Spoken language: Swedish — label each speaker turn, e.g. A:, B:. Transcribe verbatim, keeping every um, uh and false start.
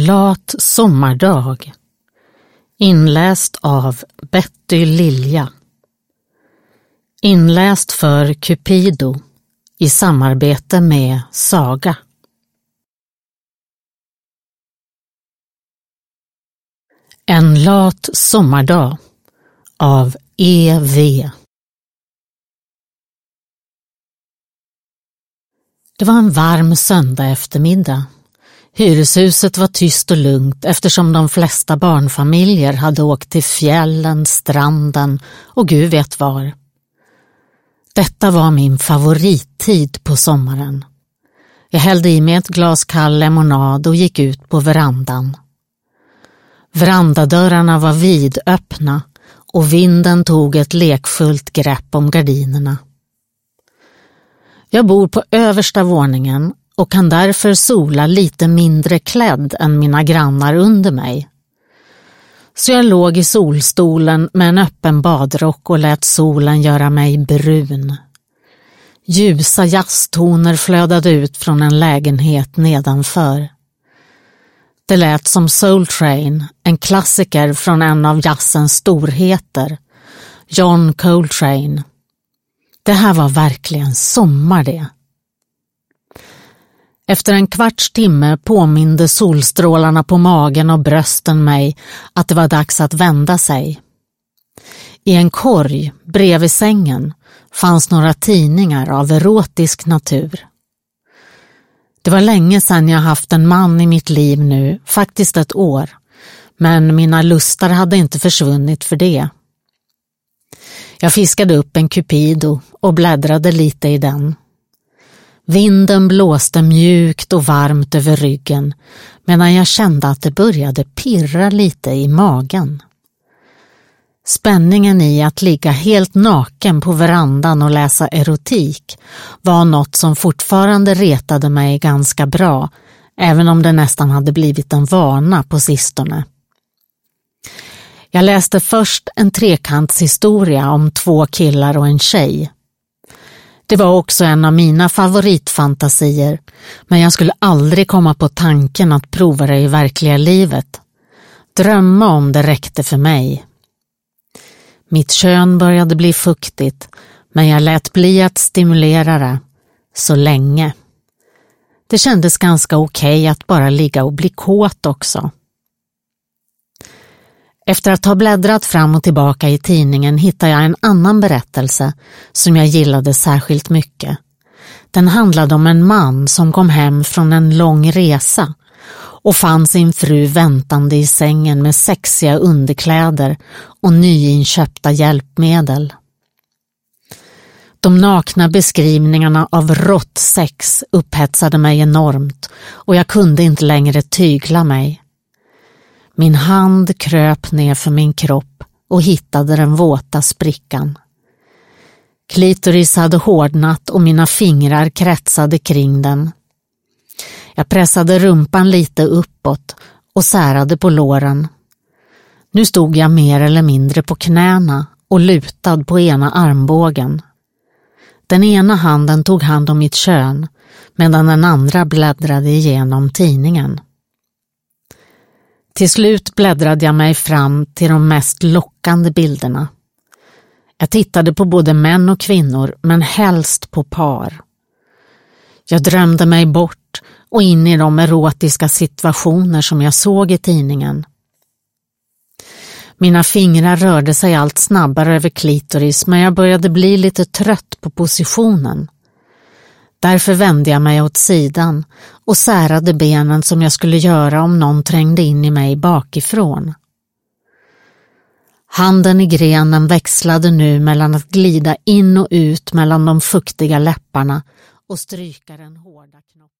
A: lat sommardag. Inläst av Betty Lilja. Inläst för Cupido i samarbete med Saga. En lat sommardag av E V. Det var en varm söndag eftermiddag. Hyreshuset var tyst och lugnt eftersom de flesta barnfamiljer hade åkt till fjällen, stranden och Gud vet var. Detta var min favorittid på sommaren. Jag hällde i mig ett glas kall lemonad och gick ut på verandan. Verandadörrarna var vidöppna och vinden tog ett lekfullt grepp om gardinerna. Jag bor på översta våningen och kan därför sola lite mindre klädd än mina grannar under mig. Så jag låg i solstolen med en öppen badrock och lät solen göra mig brun. Ljusa jazztoner flödade ut från en lägenhet nedanför. Det lät som Soul Train, en klassiker från en av jazzens storheter, John Coltrane. Det här var verkligen sommar det. Efter en kvarts timme påminde solstrålarna på magen och brösten mig att det var dags att vända sig. I en korg bredvid sängen fanns några tidningar av erotisk natur. Det var länge sedan jag haft en man i mitt liv nu, faktiskt ett år, men mina lustar hade inte försvunnit för det. Jag fiskade upp en Cupido och bläddrade lite i den. Vinden blåste mjukt och varmt över ryggen medan jag kände att det började pirra lite i magen. Spänningen i att ligga helt naken på verandan och läsa erotik var något som fortfarande retade mig ganska bra, även om det nästan hade blivit en vana på sistone. Jag läste först en trekantshistoria om två killar och en tjej. Det var också en av mina favoritfantasier, men jag skulle aldrig komma på tanken att prova det i verkliga livet. Drömma om det räckte för mig. Mitt kön började bli fuktigt, men jag lät bli att stimulera det så länge. Det kändes ganska okej att bara ligga och bli kåt också. Efter att ha bläddrat fram och tillbaka i tidningen hittade jag en annan berättelse som jag gillade särskilt mycket. Den handlade om en man som kom hem från en lång resa och fann sin fru väntande i sängen med sexiga underkläder och nyinköpta hjälpmedel. De nakna beskrivningarna av rått sex upphetsade mig enormt och jag kunde inte längre tygla mig. Min hand kröp ner för min kropp och hittade den våta sprickan. Klitoris hade hårdnat och mina fingrar kretsade kring den. Jag pressade rumpan lite uppåt och särade på låren. Nu stod jag mer eller mindre på knäna och lutad på ena armbågen. Den ena handen tog hand om mitt kön medan den andra bläddrade igenom tidningen. Till slut bläddrade jag mig fram till de mest lockande bilderna. Jag tittade på både män och kvinnor, men helst på par. Jag drömde mig bort och in i de erotiska situationer som jag såg i tidningen. Mina fingrar rörde sig allt snabbare över klitoris, men jag började bli lite trött på positionen. Därför vände jag mig åt sidan och särade benen som jag skulle göra om någon trängde in i mig bakifrån. Handen i grenen växlade nu mellan att glida in och ut mellan de fuktiga läpparna och stryka den hårda knoppen.